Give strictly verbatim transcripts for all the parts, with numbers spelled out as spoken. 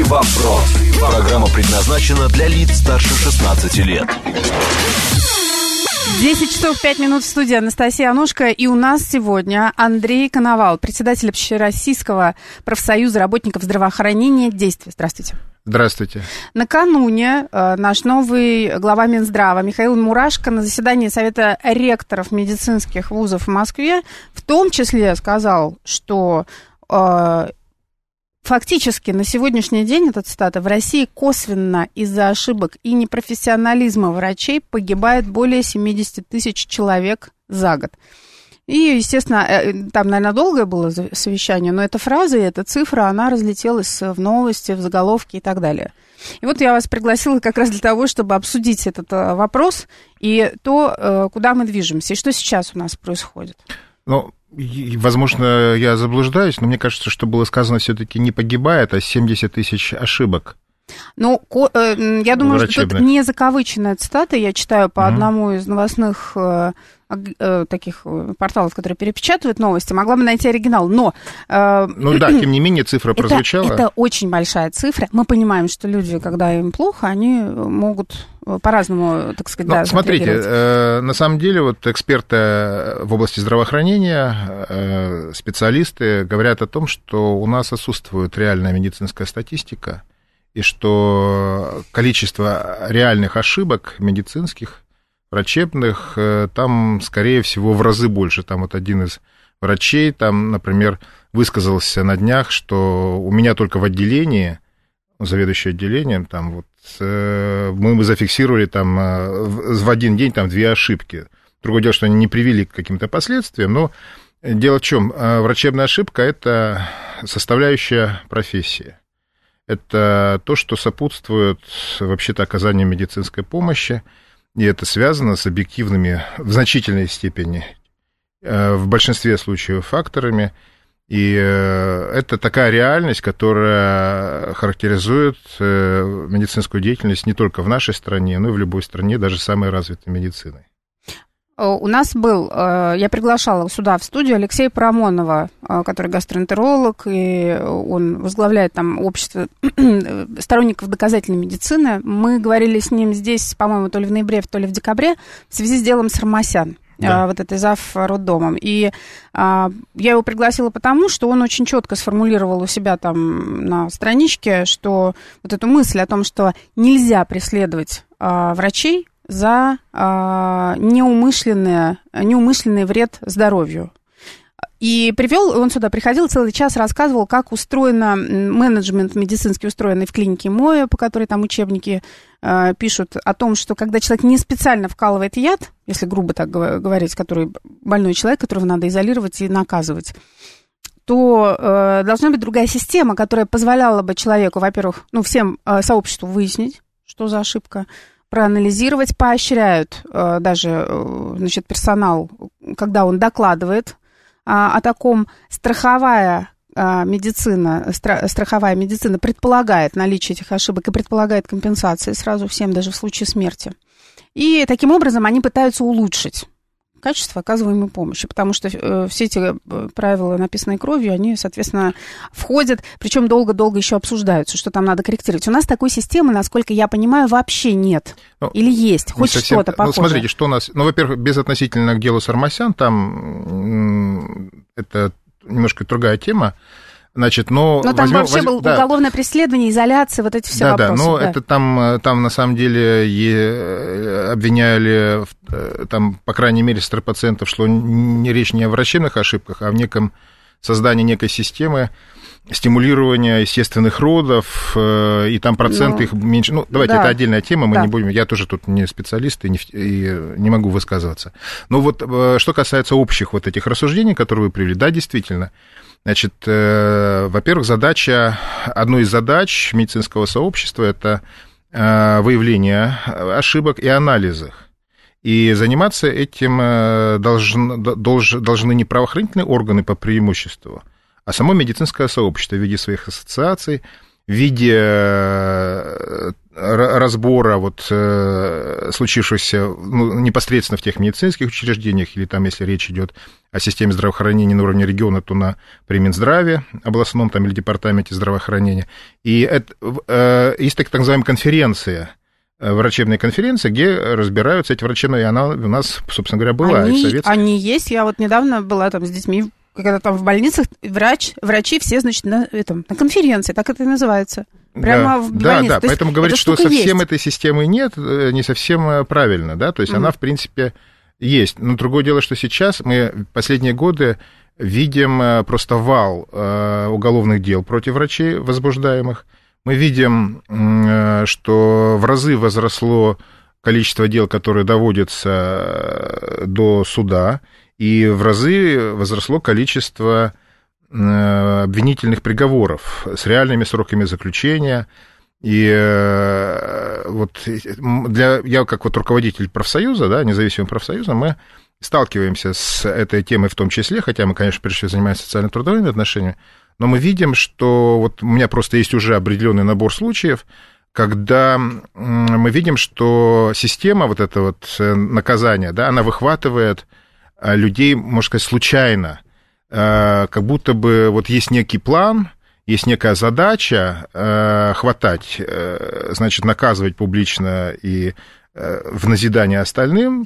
Вопрос. Программа предназначена для лиц старше шестнадцати лет. десять часов пять минут в студии. Анастасия Анушка. И у нас сегодня Андрей Коновал, председатель Общероссийского профсоюза работников здравоохранения «Действие». Здравствуйте. Здравствуйте. Накануне э, наш новый глава Минздрава Михаил Мурашко на заседании Совета ректоров медицинских вузов в Москве в том числе сказал, что э, фактически на сегодняшний день, эта цитата, в России косвенно из-за ошибок и непрофессионализма врачей погибает более семьдесят тысяч человек за год. И, естественно, там, наверное, долгое было совещание, но эта фраза и эта цифра, она разлетелась в новости, в заголовки и так далее. И вот я вас пригласила как раз для того, чтобы обсудить этот вопрос и то, куда мы движемся, и что сейчас у нас происходит. Ну, возможно, я заблуждаюсь, но мне кажется, что было сказано все-таки не погибает, а семьдесят тысяч ошибок. Ну, я думаю, врачебных. Что тут не закавыченная цитата, я читаю по mm-hmm. одному из новостных таких порталов, которые перепечатывают новости, могла бы найти оригинал, но... Ну да, тем не менее, цифра это, прозвучала. Это очень большая цифра. Мы понимаем, что люди, когда им плохо, они могут по-разному, так сказать, ну, да, смотрите, э, на самом деле, вот эксперты в области здравоохранения, э, специалисты говорят о том, что у нас отсутствует реальная медицинская статистика, и что количество реальных ошибок медицинских, врачебных, там, скорее всего, в разы больше. Там вот один из врачей, там, например, высказался на днях, что у меня только в отделении, заведующий отделением, там вот, мы зафиксировали там в один день там две ошибки. Другое дело, что они не привели к каким-то последствиям, но дело в чем? Врачебная ошибка – это составляющая профессии. Это то, что сопутствует вообще-то оказанию медицинской помощи, и это связано с объективными, в значительной степени, в большинстве случаев, факторами. И это такая реальность, которая характеризует медицинскую деятельность не только в нашей стране, но и в любой стране, даже самой развитой медициной. У нас был, я приглашала сюда в студию Алексея Парамонова, который гастроэнтеролог, и он возглавляет там общество сторонников доказательной медицины. Мы говорили с ним здесь, по-моему, то ли в ноябре, то ли в декабре, в связи с делом Сармасян, да. вот этой зав. Роддомом. И а, я его пригласила потому, что он очень четко сформулировал у себя там на страничке, что вот эту мысль о том, что нельзя преследовать а, врачей за а, неумышленный, неумышленный вред здоровью. И привел, он сюда приходил, целый час рассказывал, как устроено менеджмент медицинский, устроенный в клинике МОЭ, по которой там учебники а, пишут о том, что когда человек не специально вкалывает яд, если грубо так говорить, который больной человек, которого надо изолировать и наказывать, то э, должна быть другая система, которая позволяла бы человеку, во-первых, ну, всем э, сообществу выяснить, что за ошибка, проанализировать, поощряют э, даже э, значит, персонал, когда он докладывает э, о таком. Страховая э, медицина, стра- страховая медицина предполагает наличие этих ошибок и предполагает компенсации сразу всем, даже в случае смерти. И таким образом они пытаются улучшить качество оказываемой помощи, потому что э, все эти правила, написанные кровью, они, соответственно, входят, причем долго-долго еще обсуждаются, что там надо корректировать. У нас такой системы, насколько я понимаю, вообще нет. Ну, или есть, хоть совсем, что-то похожее. Ну, смотрите, что у нас... Ну, во-первых, безотносительно к делу Сармасян, там это немножко другая тема. Значит, но, но там возьмем, вообще возьмем, было да. уголовное преследование, изоляция, вот эти все да, вопросы. Да, но да. это там, там на самом деле обвиняли, там, по крайней мере, сто процентов шло не, речь не о врачебных ошибках, а в неком создании некой системы стимулирования естественных родов, и там проценты ну, их меньше. Ну, давайте, да. это отдельная тема, мы да. не будем, я тоже тут не специалист и не, и не могу высказываться. Но вот что касается общих вот этих рассуждений, которые вы привели, да, действительно. Значит, э, во-первых, задача, одной из задач медицинского сообщества – это э, выявление ошибок и анализ их. И заниматься этим должен, долж, должны не правоохранительные органы по преимуществу, а само медицинское сообщество в виде своих ассоциаций, в виде разбора вот, случившегося ну, непосредственно в тех медицинских учреждениях, или там, если речь идет о системе здравоохранения на уровне региона, то на при Минздраве областном там, или департаменте здравоохранения. И это, есть так, так называемая конференция, врачебная конференция, где разбираются эти врачи, и она у нас, собственно говоря, была. Они, и в советском... они есть, я вот недавно была там с детьми, когда там в больницах врач, врачи все, значит, на, этом, на конференции, так это и называется. Прямо да, в больнице. Да, да, поэтому говорить, что совсем есть. Этой системы нет, не совсем правильно, да, то есть mm-hmm. она, в принципе, есть. Но другое дело, что сейчас мы последние годы видим просто вал уголовных дел против врачей возбуждаемых. Мы видим, что в разы возросло количество дел, которые доводятся до суда, и в разы возросло количество обвинительных приговоров с реальными сроками заключения. И вот для, я как вот руководитель профсоюза, да, независимого профсоюза, мы сталкиваемся с этой темой в том числе, хотя мы, конечно, прежде всего занимаемся социально-трудовыми отношениями, но мы видим, что вот у меня просто есть уже определенный набор случаев, когда мы видим, что система вот это вот наказания, да, она выхватывает людей, можно сказать, случайно, как будто бы вот есть некий план, есть некая задача хватать, значит, наказывать публично и в назидание остальным,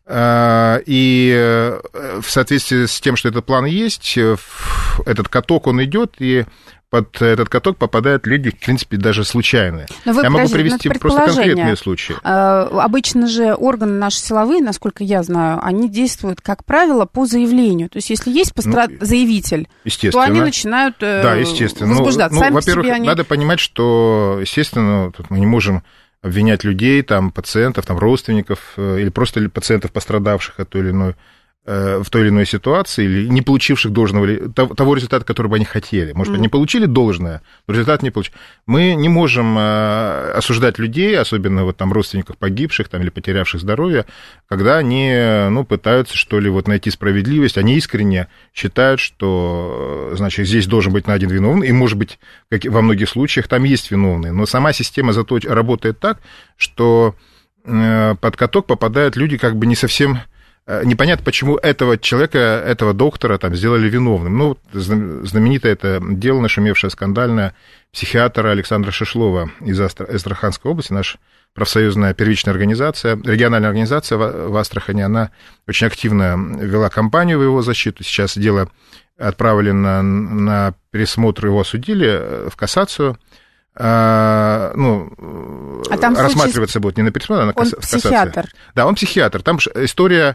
и в соответствии с тем, что этот план есть, этот каток, он идет, и под этот каток попадают люди, в принципе, даже случайные. Вы, я могу привести просто конкретные случаи. Обычно же органы наши силовые, насколько я знаю, они действуют, как правило, по заявлению. То есть, если есть постра... ну, заявитель, то они начинают да, естественно. возбуждаться. Ну, Сами ну, во-первых, по себе они... надо понимать, что, естественно, тут мы не можем обвинять людей, там, пациентов, там, родственников или просто пациентов, пострадавших от той или иной, в той или иной ситуации, или не получивших должного, того результата, который бы они хотели. Может быть, не получили должное, но результат не получили. Мы не можем осуждать людей, особенно вот там родственников погибших там, или потерявших здоровье, когда они ну, пытаются, что ли, вот найти справедливость. Они искренне считают, что, значит, здесь должен быть найден виновный, и, может быть, как во многих случаях там есть виновные. Но сама система зато работает так, что под каток попадают люди как бы не совсем... Непонятно, почему этого человека, этого доктора там сделали виновным. Ну, знаменитое это дело, нашумевшее скандальное, психиатра Александра Шишлова из Астраханской области, наша профсоюзная первичная организация, региональная организация в Астрахани, она очень активно вела кампанию в его защиту. Сейчас дело отправлено на пересмотр, его осудили в кассацию. А, ну, а там рассматриваться случай... будет не на пересмотр, а на касс... кассации. Психиатр. Да, он психиатр. Там история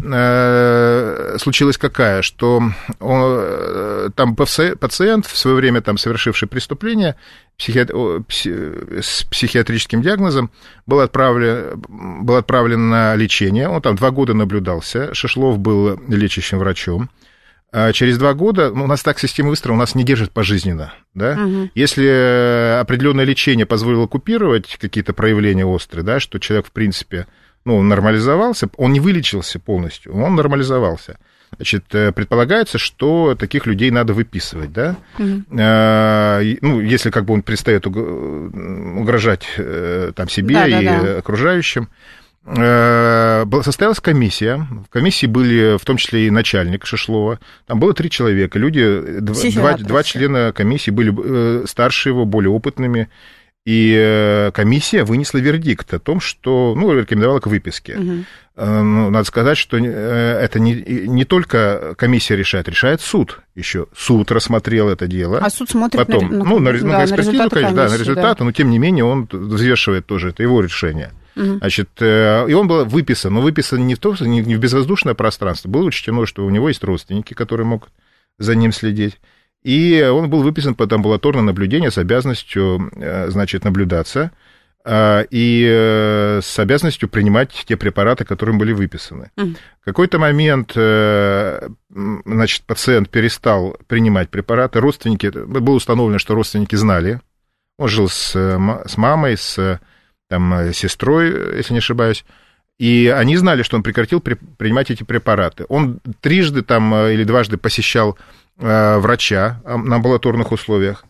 э, случилась какая, что он, там пациент, в свое время там, совершивший преступление психиат... с психиатрическим диагнозом, был отправлен, был отправлен на лечение. Он там два года наблюдался. Шишлов был лечащим врачом. Через два года, ну, у нас так система выстроена, у нас не держит пожизненно, да? Угу. Если определенное лечение позволило купировать какие-то проявления острые, да, что человек, в принципе, ну, нормализовался, он не вылечился полностью, он нормализовался. Значит, предполагается, что таких людей надо выписывать, да? Угу. Ну, если как бы он перестает угрожать там себе да, и да, да. окружающим. Состоялась комиссия, в комиссии были в том числе и начальник Шишлова, там было три человека, люди, два, два члена комиссии были старше его, более опытными, и комиссия вынесла вердикт о том, что, ну, рекомендовала к выписке. Угу. Ну, надо сказать, что это не, не только комиссия решает, решает суд еще. Суд рассмотрел это дело. А суд смотрит потом, на, ну, на, да, ну, на экспертизу, конечно, да, на результаты, да. но тем не менее он взвешивает тоже, это его решение. Значит, и он был выписан, но выписан не в, то, не в безвоздушное пространство, было учтено, что у него есть родственники, которые могут за ним следить, и он был выписан под амбулаторное наблюдение с обязанностью, значит, наблюдаться и с обязанностью принимать те препараты, которые были выписаны. Mm. В какой-то момент, значит, пациент перестал принимать препараты, родственники, было установлено, что родственники знали, он жил с, с мамой, с там, сестрой, если не ошибаюсь, и они знали, что он прекратил при, принимать эти препараты. Он трижды там, или дважды посещал э, врача на амбулаторных условиях,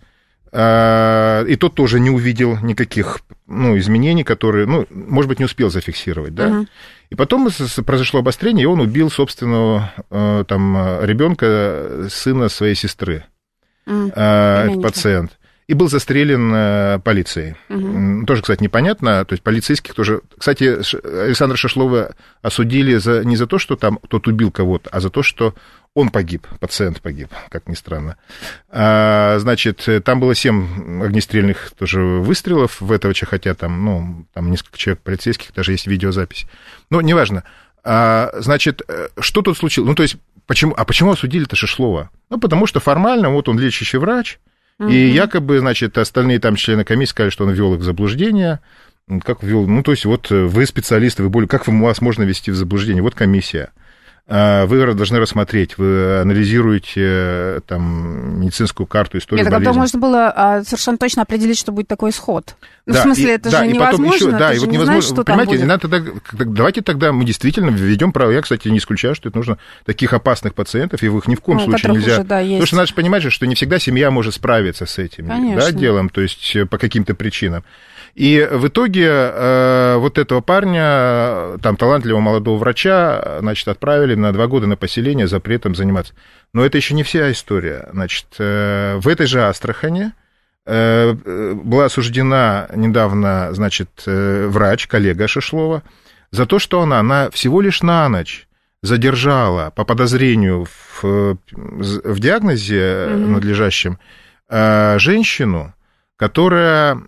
и тот тоже не увидел никаких, ну, изменений, которые, ну, может быть, не успел зафиксировать, да. Uh-huh. И потом произошло обострение, и он убил собственного там ребенка, сына своей сестры, uh-huh. этот пациент. И был застрелен полицией. Угу. Тоже, кстати, непонятно. То есть полицейских тоже... Кстати, Александра Шишлова осудили за... не за то, что там кто-то убил кого-то, а за то, что он погиб, пациент погиб, как ни странно. А, значит, там было семь огнестрельных тоже выстрелов в этого, хотя там, ну, там несколько человек полицейских, даже есть видеозапись. Но неважно. А, значит, что тут случилось? Ну, то есть, почему... А почему осудили-то Шишлова? Ну, потому что формально вот он лечащий врач, и якобы, значит, остальные там члены комиссии сказали, что он ввел их в заблуждение. Как ввел? Ну, то есть, вот вы специалисты, вы более... Как вас можно ввести в заблуждение? Вот комиссия. Вы должны рассмотреть, вы анализируете там медицинскую карту, историю Нет, болезни. Это можно было совершенно точно определить, что будет такой исход. Ну, да, в смысле, и, это да, же и невозможно, еще, да, ты и же вот не невозможно, знаешь, что понимаете, там будет. надо тогда, давайте тогда мы действительно введем право. Я, кстати, не исключаю, что это нужно таких опасных пациентов, и их ни в коем ну, случае нельзя. Уже, да, потому что надо же понимать, что не всегда семья может справиться с этим да, делом, то есть по каким-то причинам. И в итоге э, вот этого парня, там, талантливого молодого врача, значит, отправили на два года на поселение с запретом заниматься. Но это еще не вся история. Значит, э, в этой же Астрахани э, была осуждена недавно, значит, э, врач, коллега Шишлова, за то, что она, она всего лишь на ночь задержала по подозрению в, в диагнозе mm-hmm. надлежащем э, женщину, которая...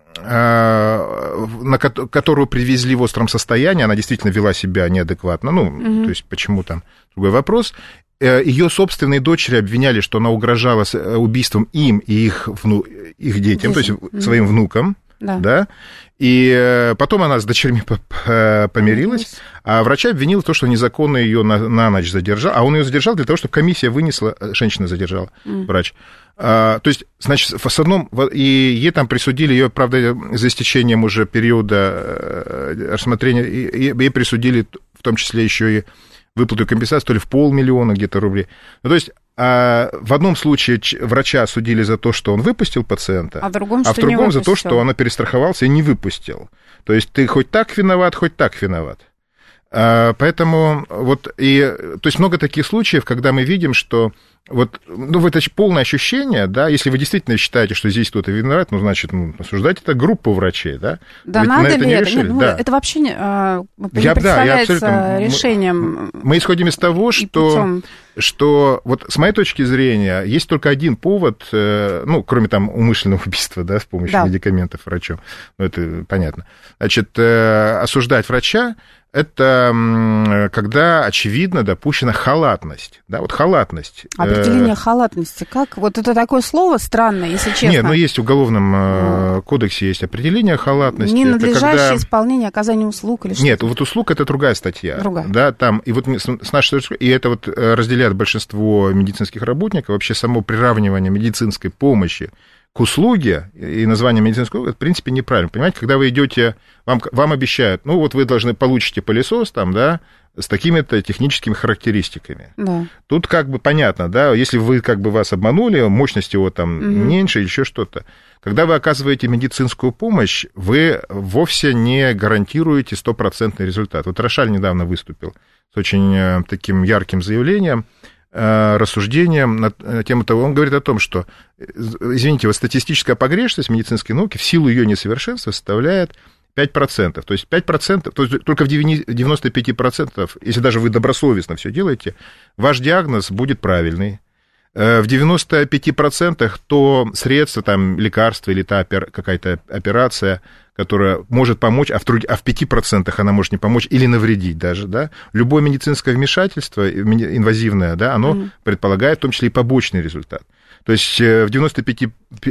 на которую привезли в остром состоянии, она действительно вела себя неадекватно, ну, угу. то есть почему там, другой вопрос. Ее собственные дочери обвиняли, что она угрожала убийством им и их, вну... их детям, Дети. то есть угу. своим внукам, да. да, и потом она с дочерьми помирилась, а врача обвинил в том, что незаконно ее на, на ночь задержал, а он ее задержал для того, чтобы комиссия вынесла, женщина задержала, угу. врач. А, то есть, значит, в основном, и ей там присудили, ее, правда, за истечением уже периода рассмотрения, ей присудили в том числе еще и выплату компенсации, то ли в полмиллиона где-то рублей. Ну, то есть, а в одном случае врача осудили за то, что он выпустил пациента, а, другом, а в другом за то, что он перестраховался и не выпустил. То есть, ты хоть так виноват, хоть так виноват. А, поэтому вот, и, то есть, много таких случаев, когда мы видим, что вот, ну, это полное ощущение, да, если вы действительно считаете, что здесь кто-то виноват, ну, значит, ну, осуждать это группу врачей, да? Да, ведь надо ли это? Нет, ну, да. Это вообще не, не я, представляется да, я решением. Мы, мы исходим из того, что, путем... что вот с моей точки зрения есть только один повод, ну, кроме там умышленного убийства, да, с помощью да. медикаментов врачом, ну, это понятно. Значит, осуждать врача — это когда, очевидно, допущена халатность. Да, вот халатность. Определение халатности. Как? Вот это такое слово странное, если честно. Нет, ну есть в Уголовном кодексе есть определение халатности. Ненадлежащее когда... исполнение оказания услуг или что-то? Нет, вот услуг — это другая статья. Другая. Да, там, и вот с нашей точки зрения, и это вот разделяет большинство медицинских работников, вообще само приравнивание медицинской помощи к услуге и название медицинской услуги, это, в принципе, неправильно. Понимаете, когда вы идете, вам, вам обещают, ну, вот вы должны получите пылесос там, да, с такими-то техническими характеристиками. Да. Тут как бы понятно, да, если вы как бы вас обманули, мощность его там угу. меньше, еще что-то. Когда вы оказываете медицинскую помощь, вы вовсе не гарантируете стопроцентный результат. Вот Рошаль недавно выступил с очень таким ярким заявлением, рассуждением на тему того, он говорит о том, что, извините, вот статистическая погрешность медицинской науки в силу ее несовершенства составляет пять процентов. То есть пять процентов, то есть только в девяноста пяти процентах, если даже вы добросовестно все делаете, ваш диагноз будет правильный. В девяноста пяти процентах то средство, там, лекарство или та какая-то операция, которая может помочь, а в, а в пяти процентах она может не помочь или навредить даже, да. Любое медицинское вмешательство инвазивное, да, оно mm-hmm. предполагает в том числе и побочный результат. То есть в девяноста пяти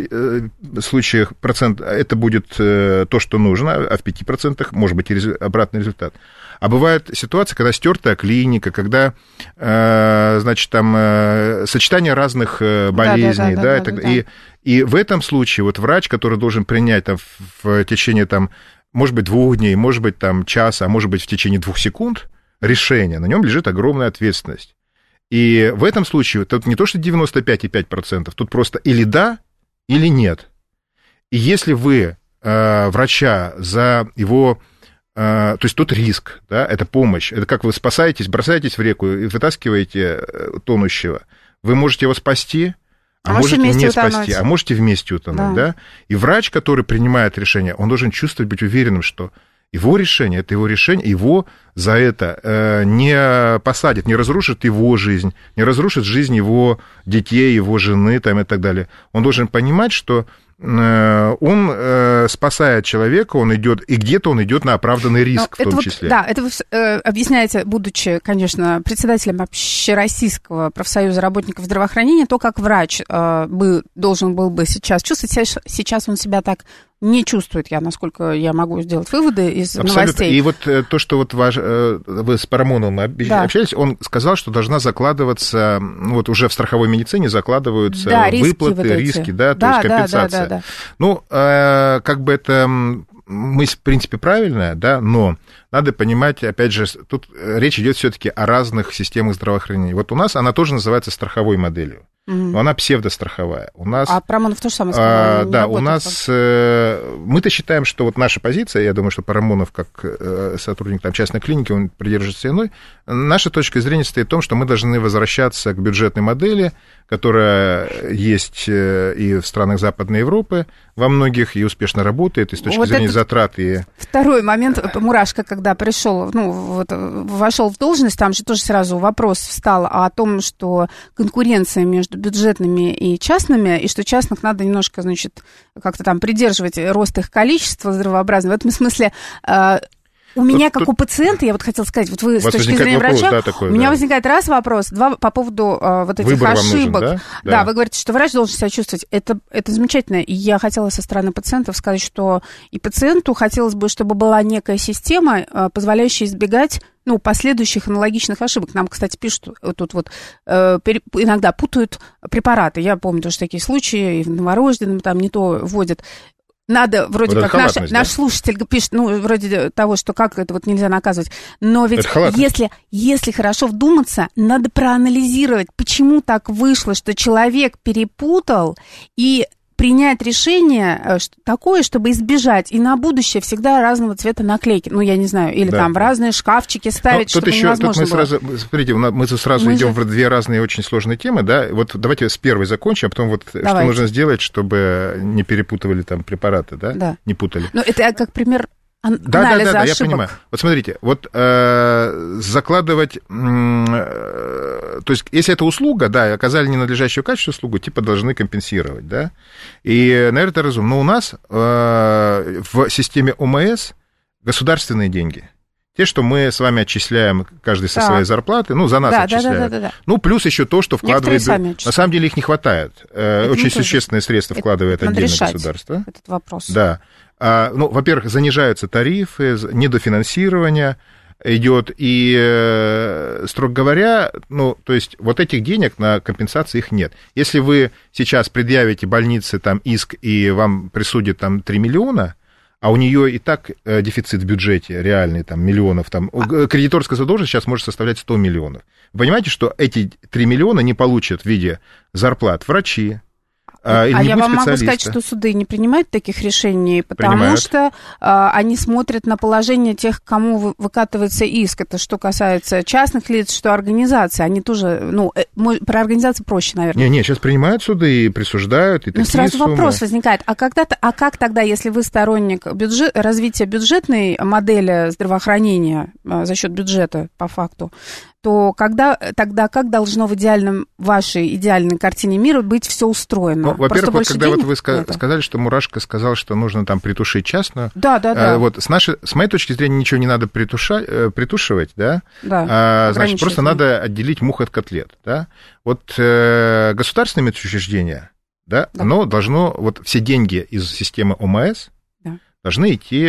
случаях процент это будет то, что нужно, а в пяти процентах может быть и обратный результат. А бывает ситуация, когда стертая клиника, когда, значит, там сочетание разных болезней, да, да, да, да, да, да. И, и в этом случае вот врач, который должен принять там, в течение, там, может быть, двух дней, может быть, там, часа, а может быть, в течение двух секунд решение, на нем лежит огромная ответственность. И в этом случае тут не то, что девяносто пять и пять десятых процента, тут просто или да, или нет. И если вы э, врача за его... Э, то есть тут риск, да, это помощь. Это как вы спасаетесь, бросаетесь в реку и вытаскиваете тонущего. Вы можете его спасти, а, а можете не утонуть. спасти, а можете вместе утонуть, да. да. И врач, который принимает решение, он должен чувствовать, быть уверенным, что его решение, это его решение, его за это э, не посадят, не разрушит его жизнь, не разрушит жизнь его детей, его жены там, и так далее. Он должен понимать, что э, он э, спасает человека, он идет, и где-то он идет на оправданный риск. Но в том вот, числе. Да, это вы э, объясняете, будучи, конечно, председателем Общероссийского профсоюза работников здравоохранения, то, как врач э, бы, должен был бы сейчас чувствовать, сейчас он себя так не чувствует, я, насколько я могу сделать выводы из Абсолютно. новостей. И вот то, что вот ваш, вы с Парамоновым общались, да. он сказал, что должна закладываться, вот уже в страховой медицине закладываются да, выплаты, риски, риски да, да, то есть компенсация. Да, да, да, да. Ну, как бы это мысль, в принципе, правильная, да, но надо понимать, опять же, тут речь идет все-таки о разных системах здравоохранения. Вот у нас она тоже называется страховой моделью. Но она псевдостраховая. У нас, а Парамонов тоже самое сказал. А, да, у нас... Э, мы-то считаем, что вот наша позиция, я думаю, что Парамонов, как э, сотрудник там, частной клиники, он придерживается иной. Наша точка зрения стоит в том, что мы должны возвращаться к бюджетной модели, которая есть и в странах Западной Европы, во многих, и успешно работает, и с точки вот зрения затрат. И... Второй момент, Мурашко, когда пришел, ну, вот, вошел в должность, там же тоже сразу вопрос встал о том, что конкуренция между бюджетными и частными, и что частных надо немножко, значит, как-то там придерживать рост их количества здравообразного. В этом смысле... У меня, тут, как у пациента, я вот хотела сказать, вот вы с точки зрения вопрос, врача, да, такой, у меня да. возникает раз вопрос, два по поводу а, вот этих Выбор ошибок. Нужен, да? Да. да, вы говорите, что врач должен себя чувствовать. Это, это замечательно. И я хотела со стороны пациентов сказать, что и пациенту хотелось бы, чтобы была некая система, позволяющая избегать ну, последующих аналогичных ошибок. Нам, кстати, пишут, тут вот э, иногда путают препараты. Я помню тоже такие случаи, и в новорожденном там не то вводят. Надо, вроде вот как наш, да? наш слушатель пишет, ну, вроде того, что как это вот нельзя наказывать. Но ведь если, если хорошо вдуматься, надо проанализировать, почему так вышло, что человек перепутал, и принять решение такое, чтобы избежать, и на будущее всегда разного цвета наклейки. Ну, я не знаю, или да. там в разные шкафчики ставить, чтобы еще, невозможно тут мы было. Сразу, смотрите, мы тут сразу мы идем же... в две разные очень сложные темы, да, вот давайте с первой закончим, а потом вот давайте. Что нужно сделать, чтобы не перепутывали там препараты, да, да. не путали. Ну, это как пример... Ан- да, да, да, да, я понимаю. Вот смотрите, вот э, закладывать, э, то есть если это услуга, да, оказали ненадлежащее качество услугу, типа должны компенсировать, да, и, наверное, это разумно. Но у нас э, в системе ОМС государственные деньги. Те, что мы с вами отчисляем каждый со да. своей зарплаты, ну, за нас да, отчисляют. Да, да, да, да. Ну, плюс еще то, что вкладывает... На самом деле их не хватает. Это Очень существенные средства вкладывает это отдельное государство. Этот вопрос. Да. Ну, во-первых, занижаются тарифы, недофинансирование идет, и, строго говоря, ну, то есть вот этих денег на компенсации их нет. Если вы сейчас предъявите больнице там иск, и вам присудят там три миллиона, а у нее и так дефицит в бюджете реальный, там, миллионов, там, кредиторская задолженность сейчас может составлять сто миллионов. Вы понимаете, что эти три миллиона не получат в виде зарплат врачи, А, а я вам могу сказать, что суды не принимают таких решений, потому принимают. что а, они смотрят на положение тех, кому выкатывается иск. Это что касается частных лиц, что организаций. Они тоже, ну, про организации проще, наверное. Не-не, сейчас принимают суды и присуждают, и Но такие сразу суммы. Вопрос возникает, а, когда-то, а как тогда, если вы сторонник бюджет, развития бюджетной модели здравоохранения а, за счет бюджета, по факту, то когда, тогда как должно в идеальном, вашей идеальной картине мира быть все устроено? Ну, во-первых, вот когда вот вы ска- сказали, что Мурашко сказал, что нужно там притушить частную. Да, да, да. А, вот, с, нашей, с моей точки зрения ничего не надо притуша, притушивать, да? Да. А, значит, просто надо отделить мух от котлет, да? Вот э, государственное медучреждение, да, да, оно должно, вот все деньги из системы ОМС да. должны идти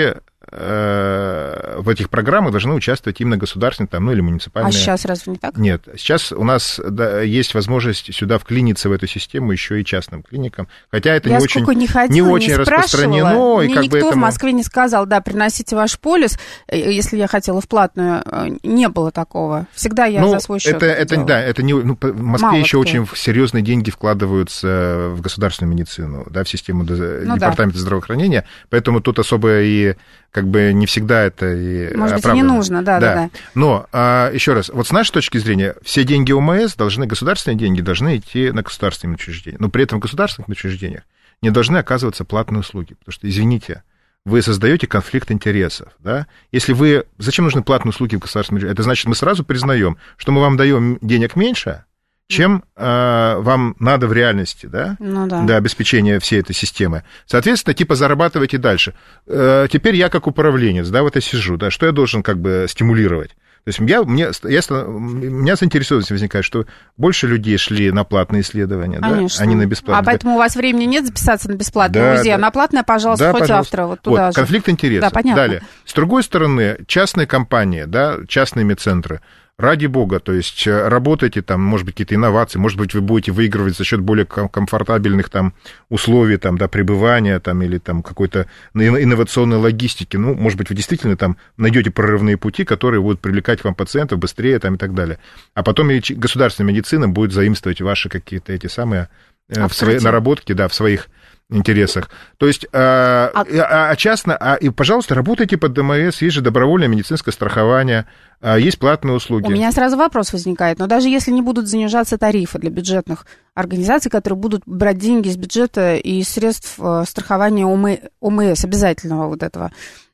э, в этих программах должны участвовать именно государственные там, ну, или муниципальные. А сейчас разве не так? Нет, сейчас у нас да, есть возможность сюда вклиниться в эту систему еще и частным клиникам, хотя это Я не очень, не, ходила, не очень не распространено. Мне и как никто бы этому... в Москве не сказал, да, приносите ваш полис, если я хотела в платную, не было такого. Всегда я ну, за свой счет это, это, да, это не, ну, в Москве Мало еще кто. очень серьезные деньги вкладываются в государственную медицину, да, в систему ну, департамента да. здравоохранения, поэтому тут особо и как бы не всегда это и Может быть, оправдано. не нужно, да, да, да. Но, а, еще раз, вот с нашей точки зрения, все деньги ОМС должны, государственные деньги должны идти на государственные учреждения, но при этом в государственных учреждениях не должны оказываться платные услуги, потому что, извините, вы создаете конфликт интересов, да? Если вы... Зачем нужны платные услуги в государственном учреждении? Это значит, мы сразу признаем, что мы вам даем денег меньше, чем э, вам надо в реальности, да, ну, да, для обеспечения всей этой системы. Соответственно, типа зарабатывайте дальше. Э, теперь я как управленец, да, вот я сижу, да, что я должен как бы стимулировать? То есть я, мне, я, у меня заинтересованность возникает, что больше людей шли на платные исследования, конечно. Да, а не на бесплатные. А поэтому у вас времени нет записаться на бесплатное да, УЗИ, да. а на платное, пожалуйста, да, хоть пожалуйста. завтра вот туда вот, же. Конфликт интересов. Да, понятно. Далее. С другой стороны, частные компании, да, частные медцентры, ради бога, то есть работайте там, может быть, какие-то инновации, может быть, вы будете выигрывать за счет более комфортабельных там условий там, да, пребывания там, или там какой-то инновационной логистики. Ну, может быть, вы действительно там найдете прорывные пути, которые будут привлекать к вам пациентов быстрее там, и так далее. А потом и государственная медицина будет заимствовать ваши какие-то эти самые в свои наработки, да, в своих интересах. То есть, а, а, а частно, а, и, пожалуйста, работайте под ДМС, есть же добровольное медицинское страхование, а, есть платные услуги. У меня сразу вопрос возникает, но даже если не будут занижаться тарифы для бюджетных организаций, которые будут брать деньги из бюджета и из средств страхования ОМС, обязательного вот этого,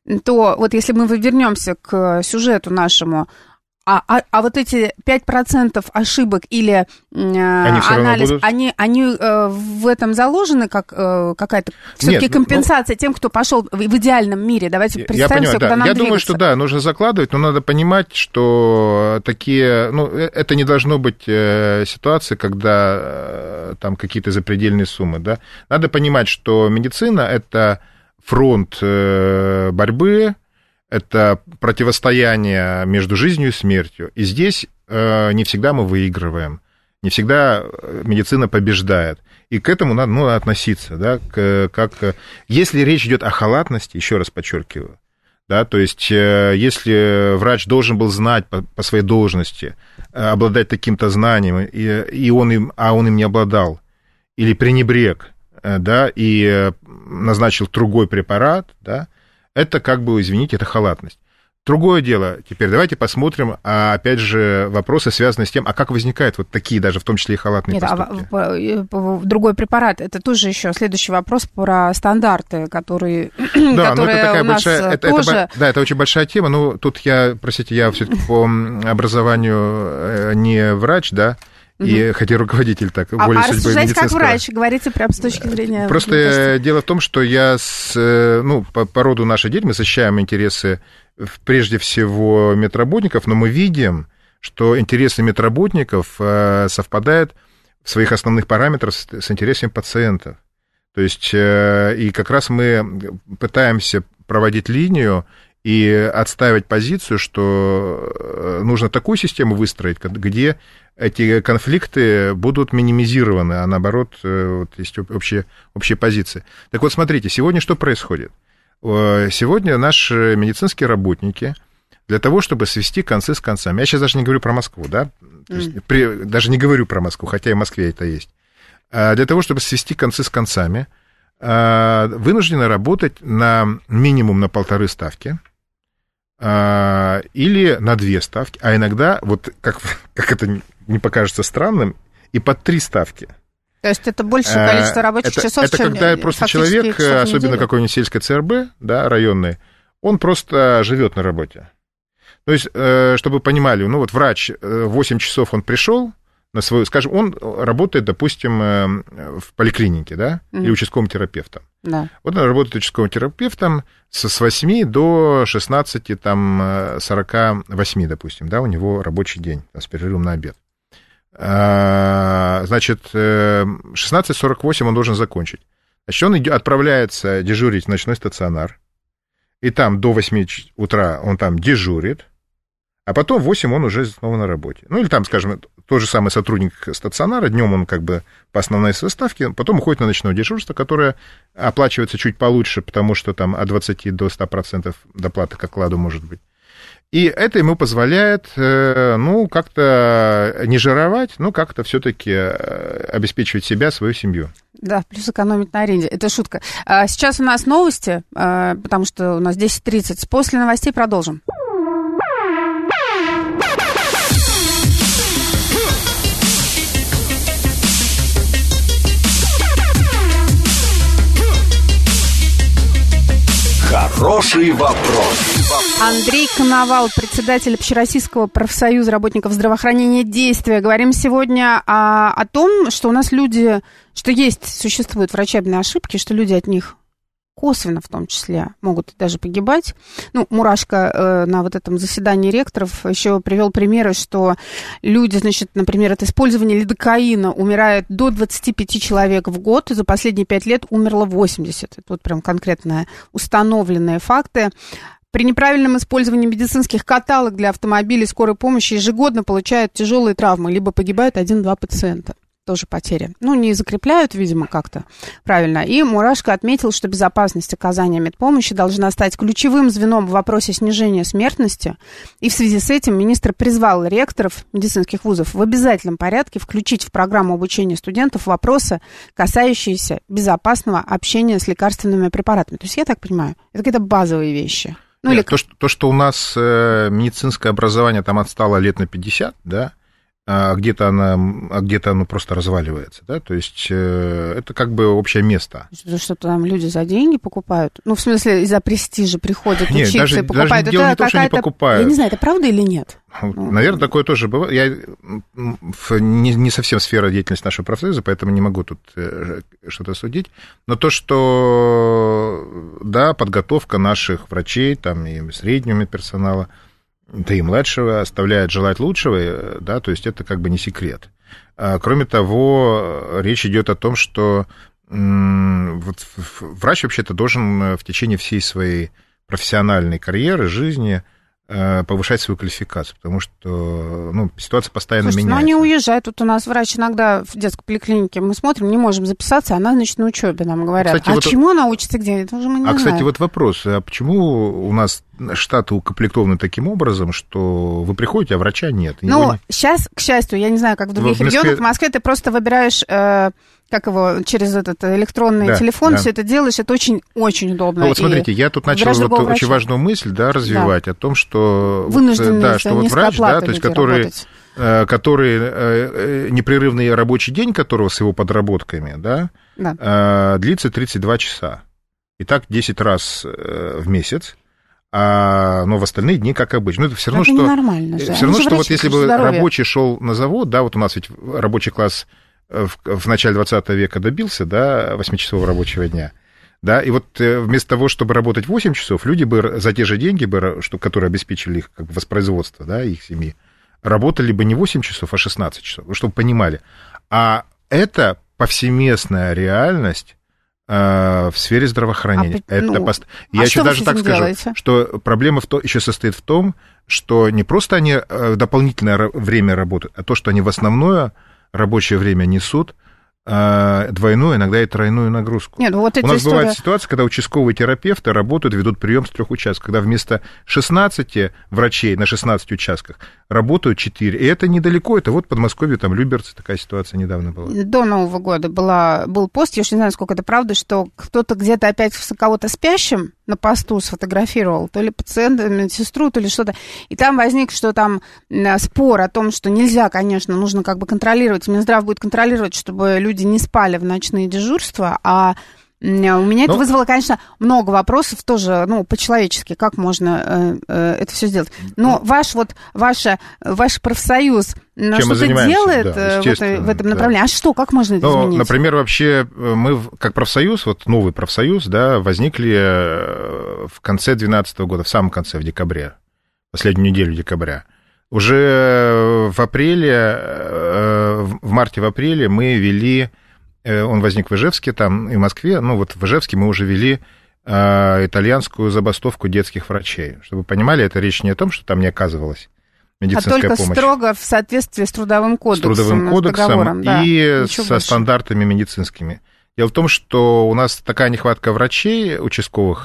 то вот если мы вернемся к сюжету нашему, А, а, а вот эти пять процентов ошибок или э, они анализ, они, они э, в этом заложены как э, какая-то все-таки Нет, компенсация ну, тем, кто пошел в, в идеальном мире? Давайте представим себе, да. куда нам Я двигаться. думаю, что да, нужно закладывать, но надо понимать, что такие, ну, это не должно быть э, ситуации, когда э, там какие-то запредельные суммы, да. Надо понимать, что медицина – это фронт э, борьбы, это противостояние между жизнью и смертью. И здесь э, не всегда мы выигрываем, не всегда медицина побеждает. И к этому надо ну, относиться. Да, к, как, если речь идет о халатности, еще раз подчеркиваю, да, то есть э, если врач должен был знать по, по своей должности, э, обладать таким-то знанием, и, и он им, а он им не обладал, или пренебрег, э, да, и э, назначил другой препарат, да, это, как бы, извините, это халатность. Другое дело, теперь давайте посмотрим, а, опять же, вопросы, связанные с тем, а как возникают вот такие, даже в том числе и халатные Нет, поступки. А другой препарат, это тоже еще следующий вопрос про стандарты, которые, да, которые ну, это такая у нас большая, это, тоже... Это, да, это очень большая тема, но тут я, простите, я все-таки по образованию не врач, да, и хотя руководитель так, а, более а судьбой рассуждать как медицинского. врач, говорите прямо с точки зрения... Просто дело в том, что я, с, ну, по, по роду нашей деятельности мы защищаем интересы прежде всего медработников, но мы видим, что интересы медработников совпадают в своих основных параметрах с, с интересами пациентов. То есть и как раз мы пытаемся проводить линию и отстаивать позицию, что нужно такую систему выстроить, где эти конфликты будут минимизированы, а наоборот, вот есть общие, общие позиции. Так вот, смотрите, сегодня что происходит? Сегодня наши медицинские работники для того, чтобы свести концы с концами, я сейчас даже не говорю про Москву, да, То есть, mm. при, даже не говорю про Москву, хотя и в Москве это есть, для того, чтобы свести концы с концами, вынуждены работать на минимум на полторы ставки, или на две ставки, а иногда, вот как, как это не покажется странным, и под три ставки. То есть это большее количество рабочих это, часов, это чем когда просто человек, особенно какой-нибудь сельской ЦРБ, да, районный, он просто живет на работе. То есть, чтобы вы понимали, ну вот врач восемь часов он пришел на свою, скажем, он работает, допустим, в поликлинике, да, mm-hmm. или участковым терапевтом. Да. Вот он работает участковым терапевтом с восьми до шестнадцати, там, сорока восьми, допустим, да, у него рабочий день с перерывом на обед. Значит, шестнадцать сорок восемь он должен закончить. Значит, он отправляется дежурить в ночной стационар. и там до восьми утра он там дежурит, а потом в восемь он уже снова на работе. Ну, или там, скажем, тот же самый сотрудник стационара, днем он как бы по основной своей ставке, потом уходит на ночное дежурство, которое оплачивается чуть получше, потому что там от двадцати до ста процентов доплаты к окладу может быть. И это ему позволяет, ну, как-то не жировать, но как-то все-таки обеспечивать себя, свою семью. Да, плюс экономить на аренде. Это шутка. Сейчас у нас новости, потому что у нас десять тридцать. После новостей продолжим. Хороший вопрос. Андрей Коновал, председатель Общероссийского профсоюза работников здравоохранения «Действие». Говорим сегодня о, о том, что у нас люди, что есть, существуют врачебные ошибки, что люди от них косвенно в том числе могут даже погибать. Ну, Мурашко э, на вот этом заседании ректоров еще привел примеры, что люди, значит, например, от использования лидокаина умирает до двадцати пяти человек в год, и за последние пять лет умерло восемьдесят. Это вот прям конкретные установленные факты. При неправильном использовании медицинских каталог для автомобилей скорой помощи ежегодно получают тяжелые травмы, либо погибают один-два пациента. Тоже потери. Ну, не закрепляют, видимо, как-то правильно. И Мурашко отметил, что безопасность оказания медпомощи должна стать ключевым звеном в вопросе снижения смертности. И в связи с этим министр призвал ректоров медицинских вузов в обязательном порядке включить в программу обучения студентов вопросы, касающиеся безопасного общения с лекарственными препаратами. То есть, я так понимаю, это какие-то базовые вещи. Ну, Нет, или... то, что, то, что у нас медицинское образование там отстало лет на пятьдесят, да, а где-то, она, а где-то оно просто разваливается, да, то есть э, это как бы общее место. Что-то там люди за деньги покупают? Ну, в смысле, из-за престижа приходят нет, учиться даже, и покупают. Даже дело это не то, что не покупают. Я не знаю, это правда или нет? Наверное, такое тоже бывает. Я не, не совсем сфера деятельности нашего профсоюза, поэтому не могу тут что-то судить. Но то, что, да, подготовка наших врачей, там, и среднего медперсонала, да и младшего оставляет желать лучшего, да, то есть это как бы не секрет. Кроме того, речь идет о том, что вот врач вообще-то должен в течение всей своей профессиональной карьеры, жизни повышать свою квалификацию, потому что, ну, ситуация постоянно Слушайте, меняется. Ну, они уезжают. Тут у нас врач иногда в детской поликлинике, мы смотрим, не можем записаться, она, значит, на учебе, нам говорят. Кстати, а вот... чему она учится, где? Это уже мы не а, знаем. кстати, вот вопрос, а почему у нас штаты укомплектованы таким образом, что вы приходите, а врача нет? Ну, Его... сейчас, к счастью, я не знаю, как в других в Москве... регионах, в Москве ты просто выбираешь... Э... как его, через этот электронный да, телефон да. все это делаешь, это очень-очень удобно. Ну, вот смотрите, я тут начал вот очень важную мысль, да, развивать да. о том, что, вот, да, что вот врач, да, то есть который, который непрерывный рабочий день которого с его подработками, да, да. длится тридцать два часа. И так десять раз в месяц. А, но в остальные дни, как обычно. Ну, это все равно, это что, все равно, что вот если бы здоровье. рабочий шел на завод, да, вот у нас ведь рабочий класс в, в начале двадцатого века добился, да, восьмичасового рабочего дня, да, и вот вместо того, чтобы работать восемь часов, люди бы за те же деньги, бы, что, которые обеспечили их как бы воспроизводство, да, их семьи, работали бы не восемь часов, а шестнадцать часов, чтобы понимали. А это повсеместная реальность в сфере здравоохранения. А, это ну, пост... Я а еще даже так скажу, делаете? Что проблема в том, еще состоит в том, что не просто они дополнительное время работают, а то, что они в основное рабочее время несут двойную, иногда и тройную нагрузку. Нет, вот У нас история... бывает ситуация, когда участковые терапевты работают, ведут прием с трех участков, когда вместо шестнадцати врачей на шестнадцати участках работают четыре. И это недалеко, это вот в Подмосковье, там Люберцы, такая ситуация недавно была. До Нового года была, был пост, я уж не знаю, сколько это правда, что кто-то где-то опять кого-то спящим на посту сфотографировал, то ли пациента, медсестру, то ли что-то. И там возник, что там спор о том, что нельзя, конечно, нужно как бы контролировать, Минздрав будет контролировать, чтобы люди не спали в ночные дежурства, а у меня это ну, вызвало, конечно, много вопросов тоже, ну, по-человечески, как можно э, э, это все сделать. Но ну, ваш вот, ваша, ваш профсоюз что-то делает да, вот, в этом направлении. Да. А что, как можно это ну, изменить? Например, вообще мы, как профсоюз, вот новый профсоюз, да, возникли в конце две тысячи двенадцатого года, в самом конце, в декабре, последнюю неделю декабря. Уже в апреле, в марте, в апреле мы вели... Он возник в Ижевске, там и в Москве. Ну, вот в Ижевске мы уже вели итальянскую забастовку детских врачей. Чтобы вы понимали, это речь не о том, что там не оказывалась медицинская помощь. А только помощь. Строго в соответствии с Трудовым кодексом. С Трудовым кодексом да, и со больше. стандартами медицинскими. Дело в том, что у нас такая нехватка врачей участковых,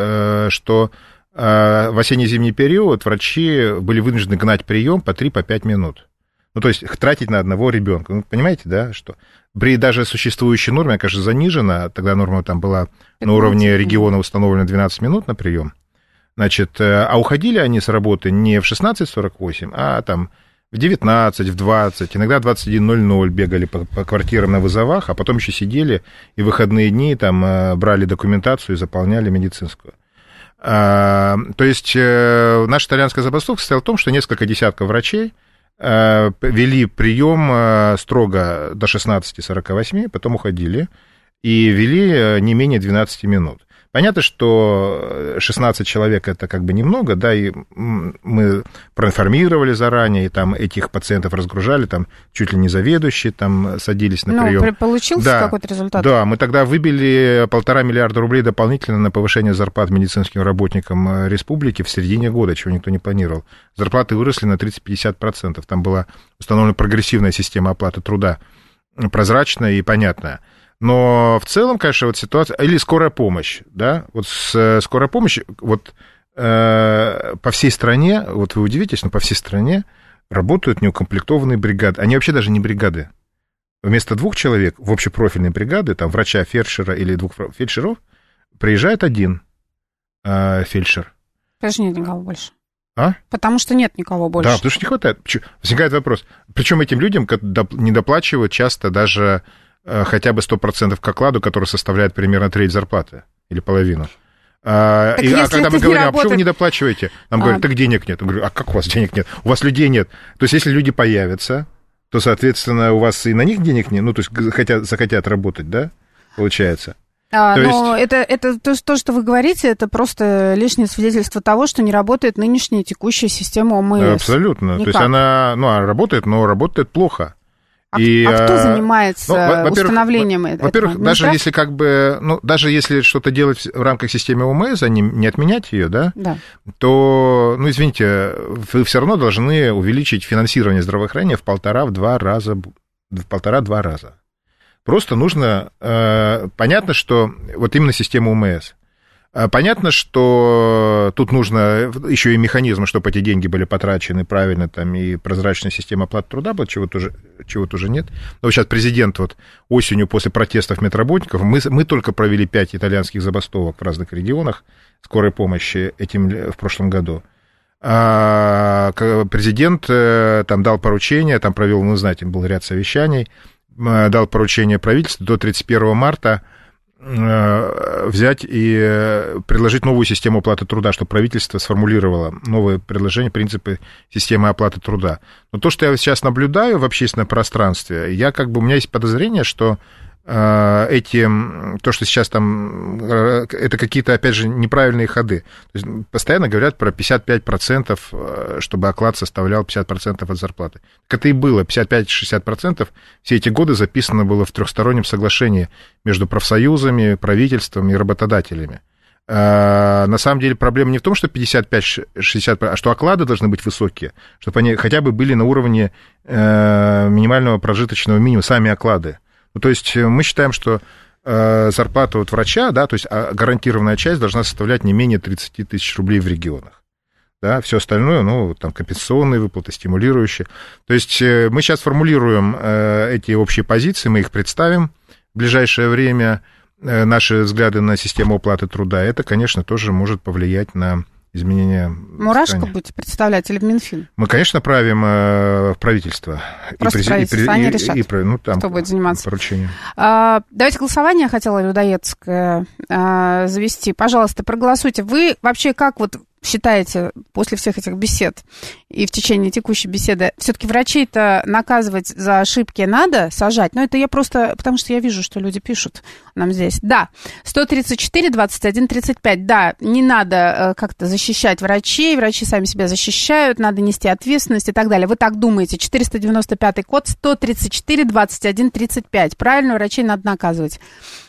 что в осенне-зимний период врачи были вынуждены гнать прием по три-пять минут. Ну, то есть тратить на одного ребенка. Ну, понимаете, да, что при даже существующей норме, конечно, занижена, тогда норма там была на уровне региона установлена двенадцать минут на прием. Значит, а уходили они с работы не в шестнадцать сорок восемь, а там в девятнадцать, в двадцать, иногда в двадцать один ноль ноль бегали по, по квартирам на вызовах, а потом еще сидели и в выходные дни там брали документацию и заполняли медицинскую. А, то есть наша итальянская забастовка состояла в том, что несколько десятков врачей вели прием строго до шестнадцати сорока восьми, потом уходили и вели не менее двенадцати минут. Понятно, что шестнадцать человек это как бы немного, да, и мы проинформировали заранее, и там этих пациентов разгружали, там чуть ли не заведующие там садились на прием. Ну, получился да, какой-то результат? Да, мы тогда выбили полтора миллиарда рублей дополнительно на повышение зарплат медицинским работникам республики в середине года, чего никто не планировал. Зарплаты выросли на тридцать-пятьдесят процентов. Там была установлена прогрессивная система оплаты труда, прозрачная и понятная. Но в целом, конечно, вот ситуация... Или скорая помощь, да? Вот с скорой помощью, вот э, по всей стране, вот вы удивитесь, но по всей стране работают неукомплектованные бригады. Они вообще даже не бригады. Вместо двух человек в общепрофильной бригады, там, врача, фельдшера или двух фельдшеров, приезжает один э, фельдшер. Потому что нет никого больше. А? Потому что нет никого больше. Да, потому что не хватает. Возникает вопрос. Причем этим людям не доплачивают часто даже... хотя бы сто процентов к окладу, который составляет примерно треть зарплаты или половину. А, и, а когда мы говорим, а почему вы не доплачиваете? Нам а... говорят, так денег нет. Я говорю, а как у вас денег нет? У вас людей нет. То есть, если люди появятся, то, соответственно, у вас и на них денег нет, ну, то есть, хотят, захотят работать, да, получается? А, то но есть... это, это то, то, что вы говорите, это просто лишнее свидетельство того, что не работает нынешняя текущая система ОМС. Абсолютно. Никак. То есть, она, ну, она работает, но работает плохо. А, и, а кто занимается ну, установлением этого? Во-первых, даже если как бы, ну, даже если что-то делать в рамках системы ОМС, а не, не отменять ее, да, да, то, ну, извините, вы все равно должны увеличить финансирование здравоохранения в полтора-два раза, в полтора-два раза. Просто нужно, э, понятно, что вот именно система ОМС. Понятно, что тут нужно еще и механизм, чтобы эти деньги были потрачены правильно, там, и прозрачная система оплаты труда была, чего тоже, чего тоже нет. Но вот сейчас президент вот осенью после протестов медработников, мы, мы только провели пять итальянских забастовок в разных регионах скорой помощи этим, в прошлом году. А президент там дал поручение, там провел, ну, знаете, был ряд совещаний, дал поручение правительству до тридцать первого марта взять и предложить новую систему оплаты труда, чтобы правительство сформулировало новые предложения, принципы системы оплаты труда. Но то, что я сейчас наблюдаю в общественном пространстве, я как бы, у меня есть подозрение, что эти, то, что сейчас там, это какие-то, опять же, неправильные ходы. То есть постоянно говорят про пятьдесят пять процентов, чтобы оклад составлял пятьдесят процентов от зарплаты. Так это и было, пятьдесят пять - шестьдесят процентов все эти годы записано было в трехстороннем соглашении между профсоюзами, правительством и работодателями. А на самом деле проблема не в том, что пятьдесят пять - шестьдесят процентов, а что оклады должны быть высокие, чтобы они хотя бы были на уровне минимального прожиточного минимума, сами оклады. Ну, то есть мы считаем, что э, зарплата вот врача, да, то есть гарантированная часть должна составлять не менее тридцать тысяч рублей в регионах. Да, все остальное, ну, там, компенсационные выплаты, стимулирующие. То есть э, мы сейчас формулируем э, эти общие позиции, мы их представим в ближайшее время, э, наши взгляды на систему оплаты труда. Это, конечно, тоже может повлиять на изменения. Мурашко будете представлять или в Минфин? Мы, конечно, правим э, в правительство. Просто и, правительство, и, они и, решат, и, и, ну, там, кто будет заниматься. Поручение. А, давайте голосование, я хотела людоедское а, завести. Пожалуйста, проголосуйте. Вы вообще как вот считаете, после всех этих бесед и в течение текущей беседы, все-таки врачей-то наказывать за ошибки надо, сажать? Но это я просто, потому что я вижу, что люди пишут нам здесь. Да, сто тридцать четыре двадцать один тридцать пять, да, не надо как-то защищать врачей, врачи сами себя защищают, надо нести ответственность и так далее. Вы так думаете? четыреста девяносто пятый код, сто тридцать четыре двадцать один тридцать пять. Правильно, врачей надо наказывать.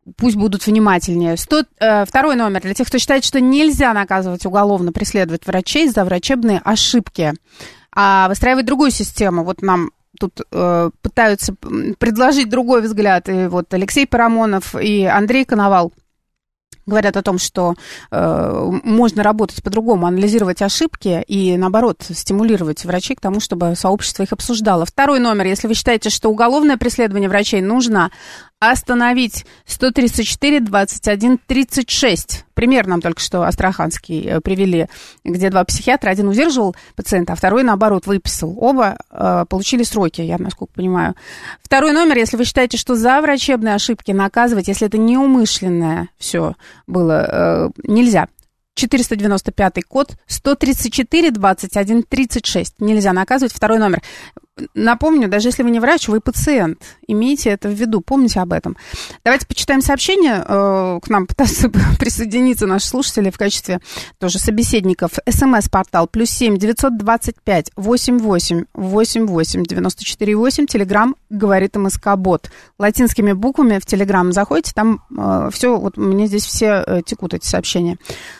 пусть будут внимательнее. сто, э, второй номер для тех, кто считает, что нельзя наказывать уголовно, преследовать врачей за врачебные ошибки, а выстраивать другую систему. Вот нам тут э, пытаются предложить другой взгляд. И вот Алексей Парамонов и Андрей Коновал говорят о том, что э, можно работать по-другому, анализировать ошибки и, наоборот, стимулировать врачей к тому, чтобы сообщество их обсуждало. Второй номер, если вы считаете, что уголовное преследование врачей нужно остановить, сто тридцать четыре двадцать один тридцать шесть. Пример нам только что Астраханский привели, где два психиатра, один удерживал пациента, а второй, наоборот, выписал. Оба э, получили сроки, я насколько понимаю. Второй номер, если вы считаете, что за врачебные ошибки наказывать, если это неумышленное все было, э, нельзя. четыреста девяносто пятый код, сто тридцать четыре двадцать один тридцать шесть. Нельзя наказывать. Второй номер. Напомню, даже если вы не врач, вы пациент. Имейте это в виду, помните об этом. Давайте почитаем сообщение. К нам пытаются присоединиться наши слушатели в качестве тоже собеседников. СМС-портал плюс семь девятьсот двадцать пять восемьдесят восемь восемьдесят восемь девяносто четыре восемь. Телеграм говорит МСК-бот. Латинскими буквами в Телеграм заходите, там э, все, вот мне здесь все э, текут эти сообщения.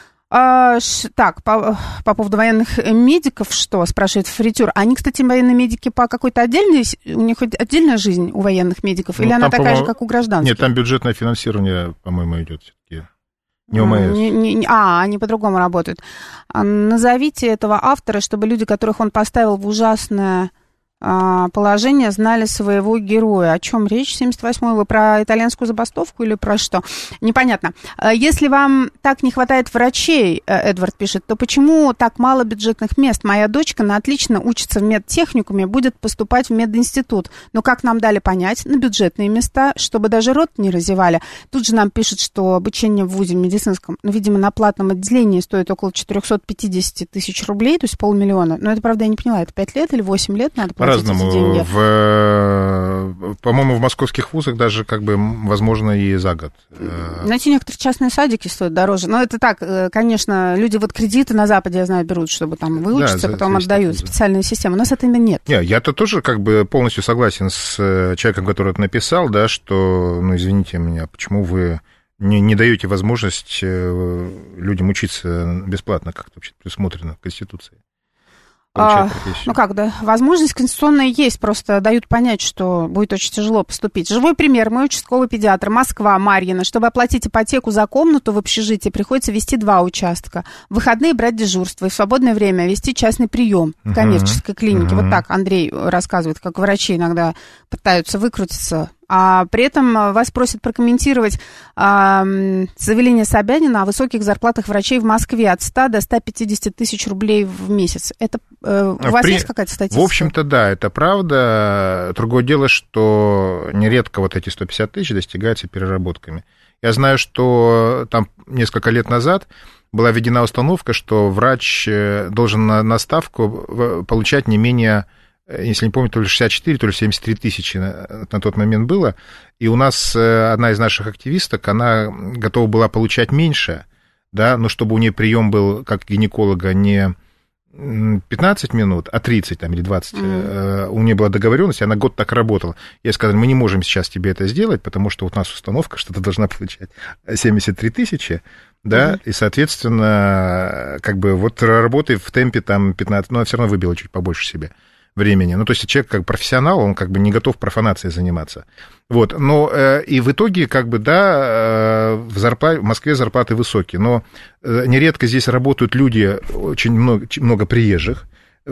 А, ш, так, по, по поводу военных медиков, что, спрашивает Фритюр. Они, кстати, военные медики по какой-то отдельной, у них хоть отдельная жизнь у военных медиков, ну, или она такая же, как у гражданских? Нет, там бюджетное финансирование, по-моему, идет все-таки. Не ОМС. Не, не, а, они по-другому работают. Назовите этого автора, чтобы люди, которых он поставил в ужасное положение, знали своего героя. О чем речь? семьдесят восьмой. Вы про итальянскую забастовку или про что? Непонятно. Если вам так не хватает врачей, Эдвард пишет, то почему так мало бюджетных мест? Моя дочка на отлично учится в медтехникуме, будет поступать в мединститут. Но как нам дали понять, на бюджетные места, чтобы даже рот не разевали. Тут же нам пишут, что обучение в вузе медицинском, ну, видимо, на платном отделении стоит около четыреста пятьдесят тысяч рублей, то есть полмиллиона. Но это, правда, я не поняла, это пять лет или восемь лет надо платить? По-разному. В, по-моему, в московских вузах даже, как бы, возможно, и за год. Найти некоторые частные садики стоят дороже. Но это так, конечно, люди вот кредиты на Западе, я знаю, берут, чтобы там выучиться, да, потом отдают специальные системы. У нас этого нет. Не, я-то тоже, как бы, полностью согласен с человеком, который это написал, да, что, ну, извините меня, почему вы не, не даете возможность людям учиться бесплатно, как это вообще предусмотрено в Конституции? А, ну как, да, возможность конституционная есть, просто дают понять, что будет очень тяжело поступить. Живой пример. Мой участковый педиатр, Москва, Марьино. Чтобы оплатить ипотеку за комнату в общежитии, приходится вести два участка. В выходные брать дежурство и в свободное время вести частный прием в коммерческой клинике. Uh-huh. Вот так Андрей рассказывает, как врачи иногда пытаются выкрутиться. А при этом вас просят прокомментировать а, заявление Собянина о высоких зарплатах врачей в Москве от ста до ста пятидесяти тысяч рублей в месяц. Это э, у вас при... есть какая-то статистика? В общем-то, да, это правда. Другое дело, что нередко вот эти сто пятьдесят тысяч достигаются переработками. Я знаю, что там несколько лет назад была введена установка, что врач должен на, на ставку получать не менее... если не помню, то ли шестьдесят четыре, то ли семьдесят три тысячи на, на тот момент было. И у нас одна из наших активисток, она готова была получать меньше, да, но чтобы у нее прием был, как гинеколога, не пятнадцать минут, а тридцать там, или двадцать. Mm. У нее была договоренность, и она год так работала. Я сказал, мы не можем сейчас тебе это сделать, потому что вот у нас установка, что ты должна получать семьдесят три тысячи, да, mm-hmm. и, соответственно, как бы вот работай в темпе там пятнадцать, но она все равно выбила чуть побольше себе времени. Ну, то есть человек как профессионал, он как бы не готов профанацией заниматься. Вот, но э, и в итоге, как бы, да, э, в, зарплате, в Москве зарплаты высокие, но э, нередко здесь работают люди, очень много, много приезжих,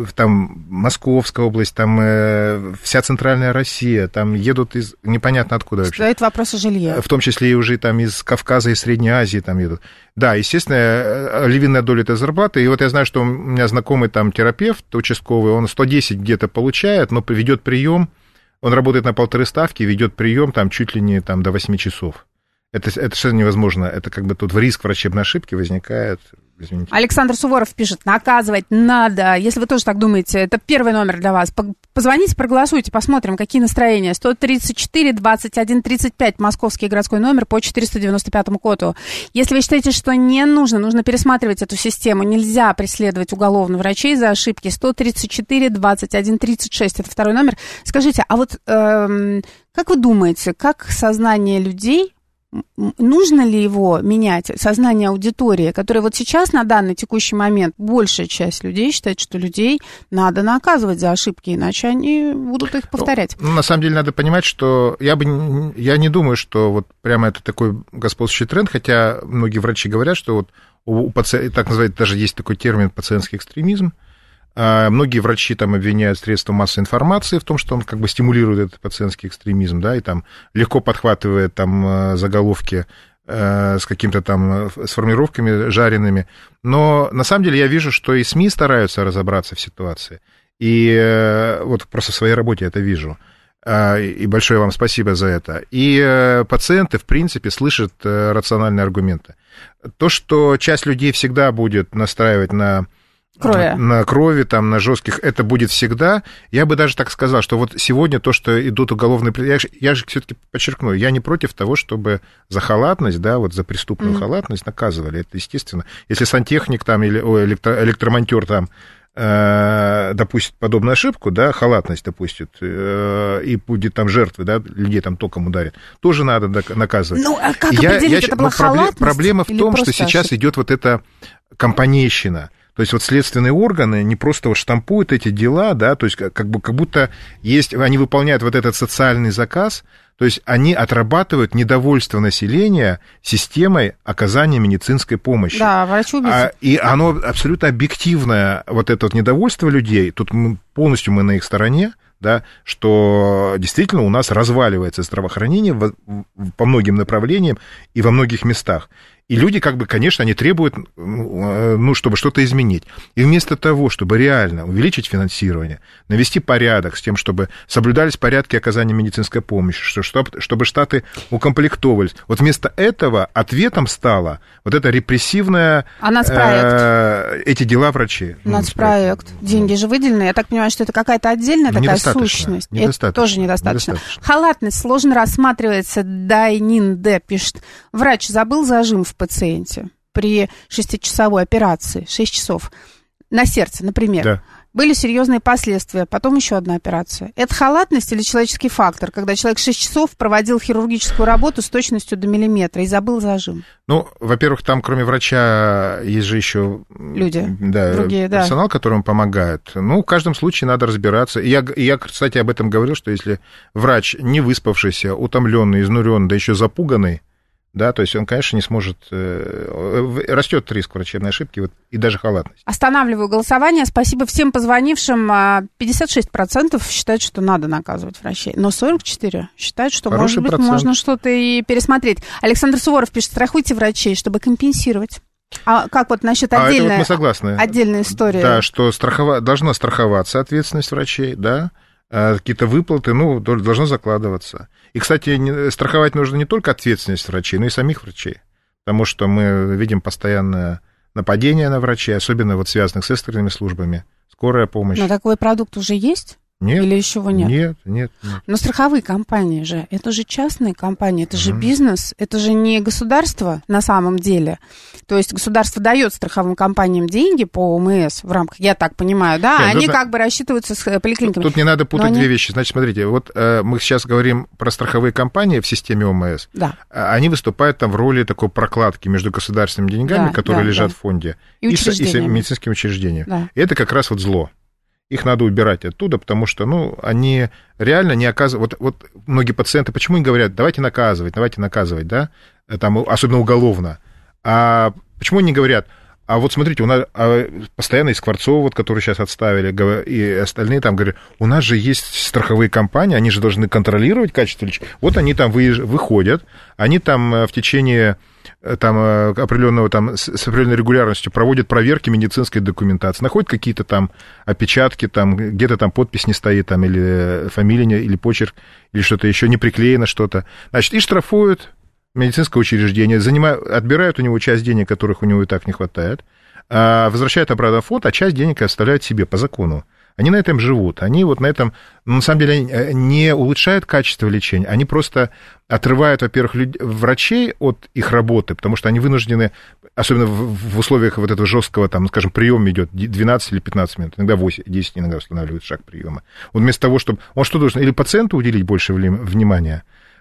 там Московская область, там э, вся центральная Россия, там едут из непонятно откуда вообще. Задают вопрос о жилье. В том числе и уже там из Кавказа и Средней Азии там едут. Да, естественно, львиная доля этой зарплаты. И вот я знаю, что у меня знакомый там терапевт участковый, он сто десять где-то получает, но ведет прием, он работает на полторы ставки, ведет прием там чуть ли не там, до восьми часов. Это, это совершенно невозможно. Это как бы тут риск врачебной ошибки возникает. Извините. Александр Суворов пишет, наказывать надо. Если вы тоже так думаете, это первый номер для вас. Позвоните, проголосуйте, посмотрим, какие настроения. сто тридцать четыре двадцать один тридцать пять, московский городской номер по четыреста девяносто пятому коду. Если вы считаете, что не нужно, нужно пересматривать эту систему, нельзя преследовать уголовно врачей за ошибки, сто тридцать четыре двадцать один тридцать шесть, это второй номер. Скажите, а вот эм, как вы думаете, как сознание людей нужно ли его менять, сознание аудитории, которая вот сейчас на данный текущий момент большая часть людей считает, что людей надо наказывать за ошибки, иначе они будут их повторять. Ну, на самом деле надо понимать, что я, бы, я не думаю, что вот прямо это такой господствующий тренд, хотя многие врачи говорят, что вот у пациентов, так называется, даже есть такой термин пациентский экстремизм. Многие врачи там обвиняют средства массовой информации в том, что он как бы стимулирует этот пациентский экстремизм, да, и там легко подхватывает там заголовки э, с какими-то там с формулировками жареными. Но на самом деле я вижу, что и СМИ стараются разобраться в ситуации. И э, вот просто в своей работе это вижу. Э, и большое вам спасибо за это. И э, пациенты, в принципе, слышат э, рациональные аргументы. То, что часть людей всегда будет настраивать на... Крови. На крови, там, на жестких, это будет всегда. Я бы даже так сказал, что вот сегодня то, что идут уголовные... Я же, я же все-таки подчеркну, я не против того, чтобы за халатность, да, вот за преступную mm-hmm. халатность наказывали. Это естественно. Если сантехник там или о, электро, электромонтер там э, допустит подобную ошибку, да, халатность допустит, э, и будет там жертвы, да, людей там током ударит, тоже надо наказывать. Ну, а как я, определить, я, это была халатность? Проблема в том, что сейчас ошибка? Идет вот эта компанейщина. То есть вот следственные органы не просто вот штампуют эти дела, да, то есть как, бы, как будто есть, они выполняют вот этот социальный заказ, то есть они отрабатывают недовольство населения системой оказания медицинской помощи. Да, врачу-убийцу. А, и оно абсолютно объективное, вот это вот недовольство людей, тут мы, полностью мы на их стороне, да, что действительно у нас разваливается здравоохранение в, в, по многим направлениям и во многих местах. И люди, как бы, конечно, они требуют, ну, чтобы что-то изменить. И вместо того, чтобы реально увеличить финансирование, навести порядок с тем, чтобы соблюдались порядки оказания медицинской помощи, чтобы штаты укомплектовывались, вот вместо этого ответом стало вот это репрессивное... А нацпроект? Э, эти дела врачей. Нацпроект. Деньги же выделены. Я так понимаю, что это какая-то отдельная такая сущность. Недостаточно. Это тоже недостаточно. недостаточно. Халатность сложно рассматривается. Дайнин Д. пишет. Врач забыл зажим в пациенте при шестичасовой операции, шесть часов, на сердце, например. Да. Были серьезные последствия, потом еще одна операция. Это халатность или человеческий фактор, когда человек шесть часов проводил хирургическую работу с точностью до миллиметра и забыл зажим? Ну, во-первых, там кроме врача есть же еще люди, да, другие, да. персонал, которым помогает. Ну, в каждом случае надо разбираться. Я, я, кстати, об этом говорил, что если врач не выспавшийся, утомленный, изнуренный, да еще запуганный, да, то есть он, конечно, не сможет... Растет риск врачебной ошибки вот, и даже халатность. Останавливаю голосование. Спасибо всем позвонившим. пятьдесят шесть процентов считают, что надо наказывать врачей, но сорок четыре процента считают, что, Хороший может быть, процент. можно что-то и пересмотреть. Александр Суворов пишет, страхуйте врачей, чтобы компенсировать. А как вот насчет отдельной, а это вот мы согласны. Отдельной истории? Да, что страхова... должна страховаться ответственность врачей, да, какие-то выплаты, ну, должно закладываться. И, кстати, страховать нужно не только ответственность врачей, но и самих врачей, потому что мы видим постоянное нападение на врачей, особенно вот связанных с экстренными службами, скорая помощь. Но такой продукт уже есть? Нет. Или еще его нет? Нет, нет, нет. Но страховые компании же, это же частные компании, это же mm-hmm. бизнес, это же не государство на самом деле. То есть государство дает страховым компаниям деньги по ОМС в рамках, я так понимаю, да, нет, они тут как бы рассчитываются с поликлиниками. Тут не надо путать они... две вещи. Значит, смотрите, вот э, мы сейчас говорим про страховые компании в системе ОМС. Да. Они выступают там в роли такой прокладки между государственными деньгами, да, которые да, лежат да. в фонде, и, и, с, и с медицинскими учреждениями. Да. И это как раз вот зло. Их надо убирать оттуда, потому что, ну, они реально не оказывают... Вот, вот многие пациенты, почему им говорят, давайте наказывать, давайте наказывать, да, там, особенно уголовно. А почему они не говорят, а вот смотрите, у нас а постоянно и Скворцова, вот, который сейчас отставили, и остальные там говорят, у нас же есть страховые компании, они же должны контролировать качество лечения. Вот они там выходят, они там в течение... там определенного там с определенной регулярностью проводят проверки медицинской документации, находят какие-то там опечатки, там где-то там подпись не стоит, там или фамилия, или почерк, или что-то еще, не приклеено что-то. Значит, и штрафуют медицинское учреждение, занимают, отбирают у него часть денег, которых у него и так не хватает, возвращают обратно в фонд, а часть денег оставляют себе по закону. Они на этом живут, они вот на этом, на самом деле, не улучшают качество лечения, они просто отрывают, во-первых, люд... врачей от их работы, потому что они вынуждены, особенно в, в условиях вот этого жесткого, там, скажем, приема идет двенадцать или пятнадцать минут, иногда восемь, десять иногда устанавливают шаг приема. Вот вместо того, чтобы... Он что должен? Или пациенту уделить больше внимания,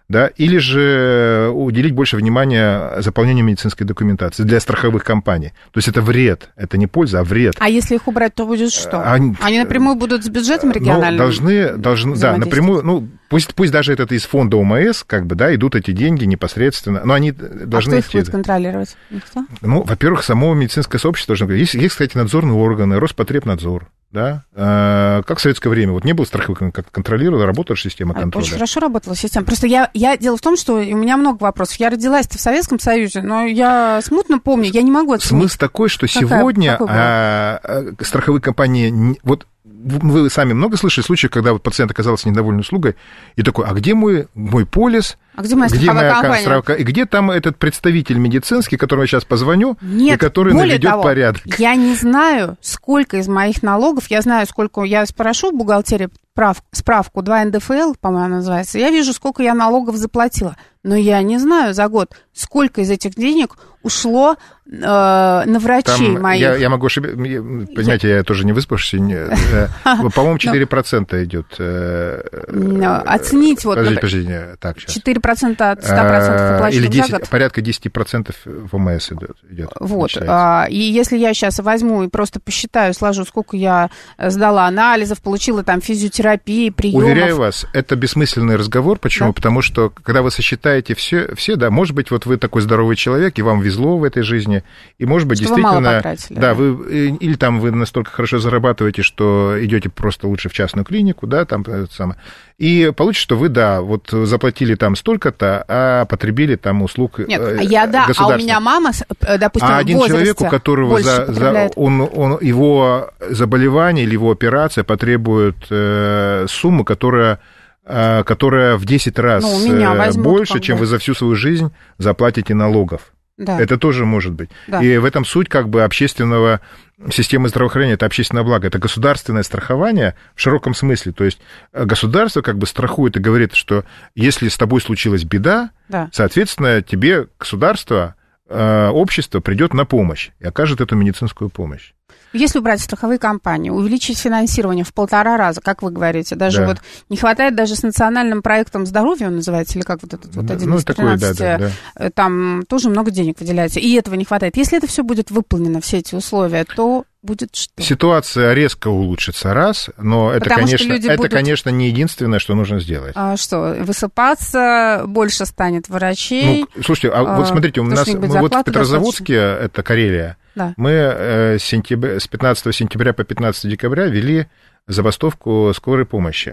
да, или же уделить больше внимания заполнению медицинской документации для страховых компаний. То есть это вред, это не польза, а вред. А если их убрать, то будет что? Они, Они напрямую будут с бюджетом региональным? Ну, должны, должны, да, напрямую, ну, пусть, пусть даже это из фонда ОМС, как бы, да, идут эти деньги непосредственно, но они должны... А кто идти... их будет контролировать? Никто? Ну, во-первых, само медицинское сообщество должно быть. Есть, есть, кстати, надзорные органы, Роспотребнадзор, да, а, как в советское время. Вот не было страховых, как контролировала, работала система контроля. Очень хорошо работала система. Просто я, я... Дело в том, что у меня много вопросов. Я родилась-то в Советском Союзе, но я смутно помню, я не могу оценить. Смысл такой, что Какая, сегодня а, страховые компании... Вот вы сами много слышали случаев, когда вот пациент оказался недоволен услугой, и такой, а где мой, мой полис? А где моя где моя компания? Страховка? И где там этот представитель медицинский, которому я сейчас позвоню, Нет, и который наведет того, порядок? Я не знаю, сколько из моих налогов, я знаю, сколько, я спрошу в бухгалтерии прав, справку, два эн дэ эф эл, по-моему, называется, я вижу, сколько я налогов заплатила, но я не знаю за год, сколько из этих денег ушло э, на врачей там моих. Я, я могу ошибиться, понимаете, я, я тоже не выспавшийся, по-моему, четыре процента идет. Оценить вот, так, четыре процента от ста процентов оплаченных или за год. Порядка десять процентов в ОМС идет. Вот, а, и если я сейчас возьму и просто посчитаю, сложу, сколько я сдала анализов, получила там физиотерапии, приемов. Уверяю вас, это бессмысленный разговор. Почему? Да? Потому что, когда вы сосчитаете все, все, да, может быть, вот вы такой здоровый человек, и вам везло в этой жизни, и, может быть, что действительно... Вы мало потратили, да, да, вы, или там вы настолько хорошо зарабатываете, что идете просто лучше в частную клинику, да, там, это самое, и получится, что вы, да, вот заплатили там столько-то, а потребили там услуг Нет, я, да, а у меня мама, допустим, а один человек, у которого за, за, он, он, его заболевание или его операция потребует э, сумму, которая, э, которая в десять раз ну, больше, чем вы за всю свою жизнь заплатите налогов. Да. Это тоже может быть. Да. И в этом суть как бы общественного системы здравоохранения, это общественное благо, это государственное страхование в широком смысле. То есть государство как бы страхует и говорит, что если с тобой случилась беда, да. соответственно, тебе государство, общество придет на помощь и окажет эту медицинскую помощь. Если убрать страховые компании, увеличить финансирование в полтора раза, как вы говорите, даже да. вот не хватает даже с национальным проектом здоровья, он называется, или как вот этот вот один ну, из тринадцати, да, да, да. там тоже много денег выделяется, и этого не хватает. Если это все будет выполнено, все эти условия, то будет что? Ситуация резко улучшится, раз, но это, конечно, это, будут... конечно, не единственное, что нужно сделать. А что, высыпаться, больше станет врачей? Ну, слушайте, а, а вот смотрите, у нас мы вот в Петрозаводске, достаточно. Это Карелия, да. мы э, сентября, с пятнадцатого сентября по пятнадцатое декабря вели забастовку скорой помощи.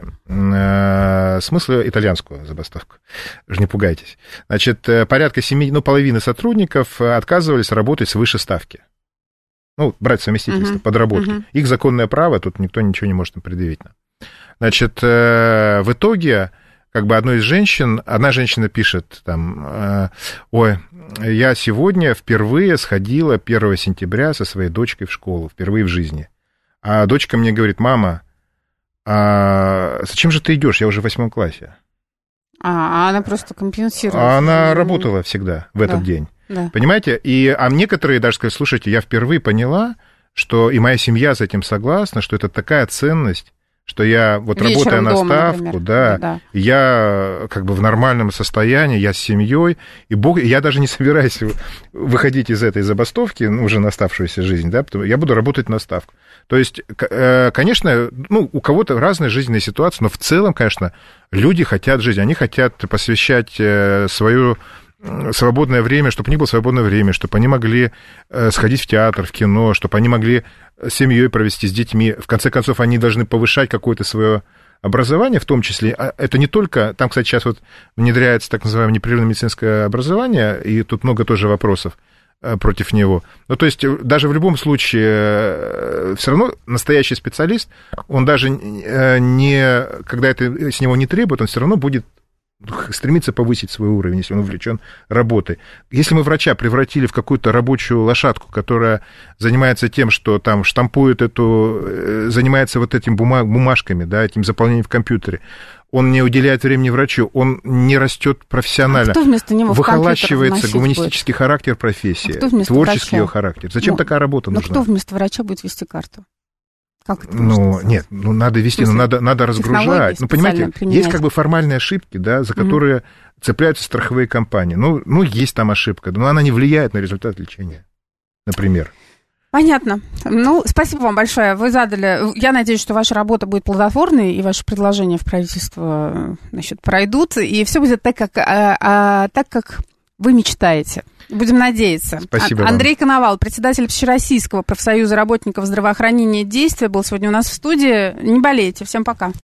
Э, смысл итальянскую забастовку, не пугайтесь. Значит, порядка семи, ну, половины сотрудников отказывались работать свыше ставки. Ну, брать совместительство, uh-huh. подработки. Uh-huh. Их законное право, тут никто ничего не может им предъявить. Значит, э, в итоге, как бы одной из женщин, одна женщина пишет там, э, ой, я сегодня впервые сходила первого сентября со своей дочкой в школу, впервые в жизни. А дочка мне говорит, мама, а зачем же ты идешь, я уже в восьмом классе. А, она просто компенсирует. А она работала всегда в этот да. день. Да. Понимаете? И, а некоторые даже сказали, слушайте, я впервые поняла, что и моя семья с этим согласна, что это такая ценность, что я вот вечером работая на дома, ставку, да, да, я как бы в нормальном состоянии, я с семьей, и Бог, я даже не собираюсь выходить из этой забастовки, ну, уже на оставшуюся жизнь, да, потому я буду работать на ставку. То есть, конечно, ну, у кого-то разная жизненная ситуация, но в целом, конечно, люди хотят жить, они хотят посвящать свою свободное время, чтобы не было свободное время, чтобы они могли сходить в театр, в кино, чтобы они могли с семьей провести, с детьми. В конце концов, они должны повышать какое-то свое образование, в том числе. Это не только... Там, кстати, сейчас вот внедряется так называемое непрерывное медицинское образование, и тут много тоже вопросов против него. Ну, то есть, даже в любом случае, все равно настоящий специалист, он даже не... Когда это с него не требует, он все равно будет стремится повысить свой уровень, если он увлечен работой. Если мы врача превратили в какую-то рабочую лошадку, которая занимается тем, что там штампует эту, занимается вот этим бумажками, да, этим заполнением в компьютере, он не уделяет времени врачу, он не растет профессионально. А кто вместо него выхолащивается гуманистический будет? Характер профессии, а творческий ее характер. Зачем ну, такая работа нужна? Ну, кто вместо врача будет вести карту? Как это ну, нет, ну, надо вести, ну, надо, надо разгружать. Ну, понимаете, есть как бы формальные ошибки, да, за которые цепляются страховые компании. Ну, ну, есть там ошибка, но она не влияет на результат лечения, например. Понятно. Ну, спасибо вам большое. Вы задали... Я надеюсь, что ваша работа будет плодотворной, и ваши предложения в правительство, значит, пройдут, и все будет так, как, а, а, так, как вы мечтаете. Будем надеяться. Спасибо. Андрей вам. Коновалов, председатель Общероссийского профсоюза работников здравоохранения «Действия», был сегодня у нас в студии. Не болейте. Всем пока.